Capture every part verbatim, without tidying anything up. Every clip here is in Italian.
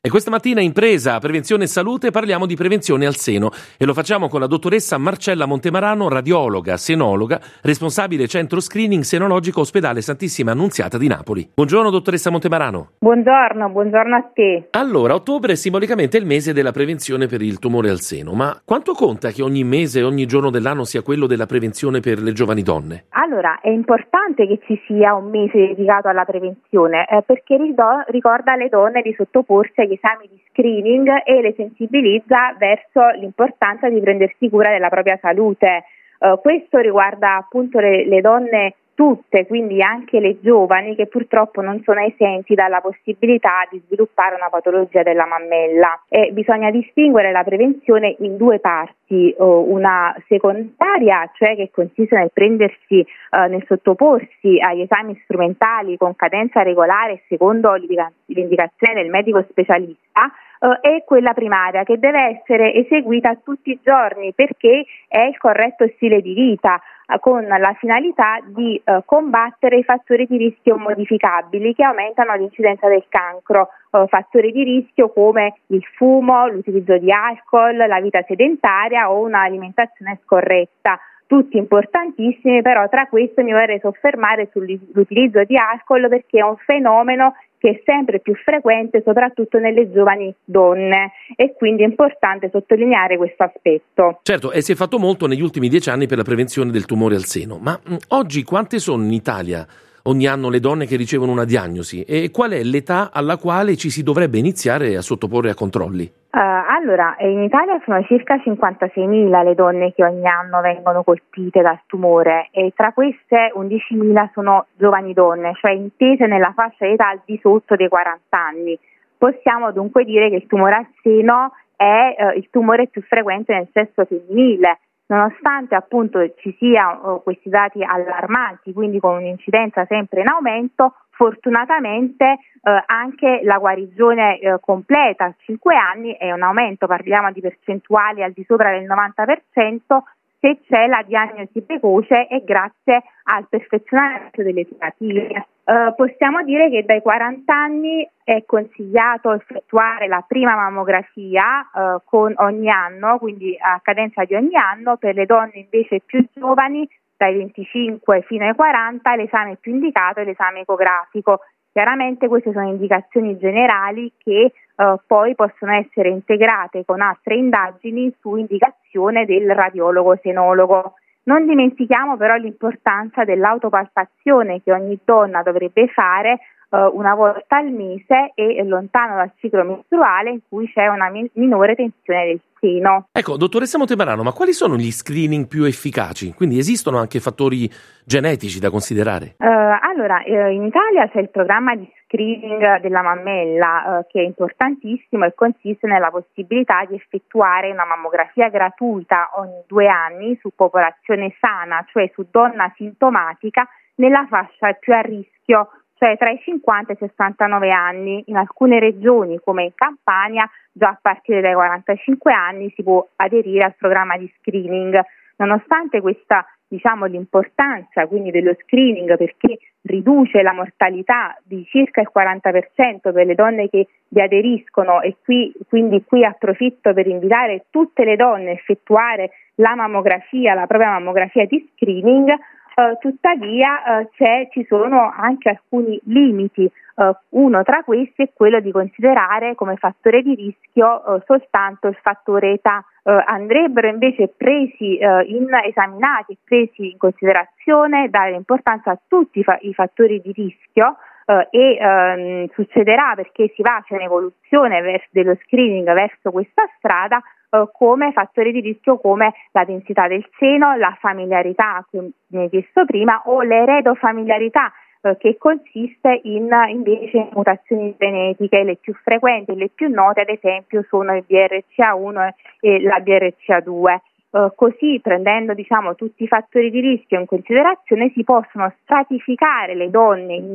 E questa mattina in Presa Prevenzione e Salute parliamo di prevenzione al seno e lo facciamo con la dottoressa Marcella Montemarano, radiologa, senologa, responsabile centro screening senologico Ospedale Santissima Annunziata di Napoli. Buongiorno dottoressa Montemarano. Buongiorno, buongiorno a te. Allora, ottobre è simbolicamente il mese della prevenzione per il tumore al seno, ma quanto conta che ogni mese, ogni giorno dell'anno sia quello della prevenzione per le giovani donne? Allora, è importante che ci sia un mese dedicato alla prevenzione eh, perché rido- ricorda alle donne di sottoporsi agli esami di screening e le sensibilizza verso l'importanza di prendersi cura della propria salute. Uh, questo riguarda appunto le, le donne tutte, quindi anche le giovani che purtroppo non sono esenti dalla possibilità di sviluppare una patologia della mammella. E bisogna distinguere la prevenzione in due parti, uh, una secondaria, cioè che consiste nel prendersi, uh, nel sottoporsi agli esami strumentali con cadenza regolare e secondo l'indicazione del medico specialista, Uh, e quella primaria che deve essere eseguita tutti i giorni perché è il corretto stile di vita uh, con la finalità di uh, combattere i fattori di rischio modificabili che aumentano l'incidenza del cancro, uh, fattori di rischio come il fumo, l'utilizzo di alcol, la vita sedentaria o un'alimentazione scorretta. Tutti importantissimi, però tra questi mi vorrei soffermare sull'utilizzo di alcol perché è un fenomeno che è sempre più frequente soprattutto nelle giovani donne e quindi è importante sottolineare questo aspetto. Certo, e si è fatto molto negli ultimi dieci anni per la prevenzione del tumore al seno, ma mh, oggi quante sono in Italia ogni anno le donne che ricevono una diagnosi e qual è l'età alla quale ci si dovrebbe iniziare a sottoporre a controlli? Uh, allora, in Italia sono circa cinquantaseimila le donne che ogni anno vengono colpite dal tumore e tra queste undicimila sono giovani donne, cioè intese nella fascia di età al di sotto dei quaranta anni. Possiamo dunque dire che il tumore al seno è uh, il tumore più frequente nel sesso femminile. Nonostante appunto ci siano uh, questi dati allarmanti, quindi con un'incidenza sempre in aumento, fortunatamente eh, anche la guarigione eh, completa a cinque anni è un aumento, parliamo di percentuali al di sopra del novanta per cento se c'è la diagnosi precoce e grazie al perfezionamento delle terapie. Eh, possiamo dire che dai quaranta anni è consigliato effettuare la prima mammografia eh, con ogni anno, quindi a cadenza di ogni anno. Per le donne invece più giovani dai venticinque fino ai quaranta l'esame più indicato è l'esame ecografico. Chiaramente queste sono indicazioni generali che eh, poi possono essere integrate con altre indagini su indicazione del radiologo senologo. Non dimentichiamo però l'importanza dell'autopalpazione che ogni donna dovrebbe fare uh, una volta al mese e lontano dal ciclo mestruale in cui c'è una mi- minore tensione del seno. Ecco, dottoressa Montemarano, ma quali sono gli screening più efficaci? Quindi esistono anche fattori genetici da considerare? Uh, allora, eh, in Italia c'è il programma di screening della mammella eh, che è importantissimo e consiste nella possibilità di effettuare una mammografia gratuita ogni due anni su popolazione sana, cioè su donna sintomatica nella fascia più a rischio, cioè tra i cinquanta e i sessantanove anni. In alcune regioni come in Campania già a partire dai quarantacinque anni si può aderire al programma di screening. Nonostante questa, diciamo, l'importanza quindi dello screening perché riduce la mortalità di circa il quaranta per cento per le donne che vi aderiscono e qui quindi qui approfitto per invitare tutte le donne a effettuare la mammografia, la propria mammografia di screening, eh, tuttavia eh, c'è, ci sono anche alcuni limiti. Uh, uno tra questi è quello di considerare come fattore di rischio uh, soltanto il fattore età. Uh, andrebbero invece presi uh, in esaminati, presi in considerazione, dare importanza a tutti i, fa- i fattori di rischio uh, e um, succederà perché si va, c'è un'evoluzione verso, dello screening verso questa strada uh, come fattori di rischio come la densità del seno, la familiarità, come mi hai chiesto prima, o l'eredofamiliarità, che consiste in invece mutazioni genetiche. Le più frequenti e le più note ad esempio sono il B R C A uno e la B R C A due. Uh, così prendendo diciamo tutti i fattori di rischio in considerazione si possono stratificare le donne in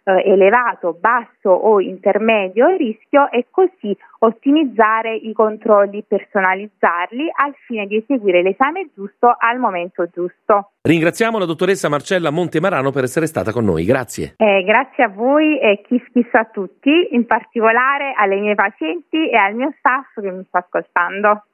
eh, elevato, basso o intermedio rischio e così ottimizzare i controlli, personalizzarli al fine di eseguire l'esame giusto al momento giusto. Ringraziamo la dottoressa Marcella Montemarano per essere stata con noi, grazie. Eh, grazie a voi e kiss kiss a tutti, in particolare alle mie pazienti e al mio staff che mi sta ascoltando.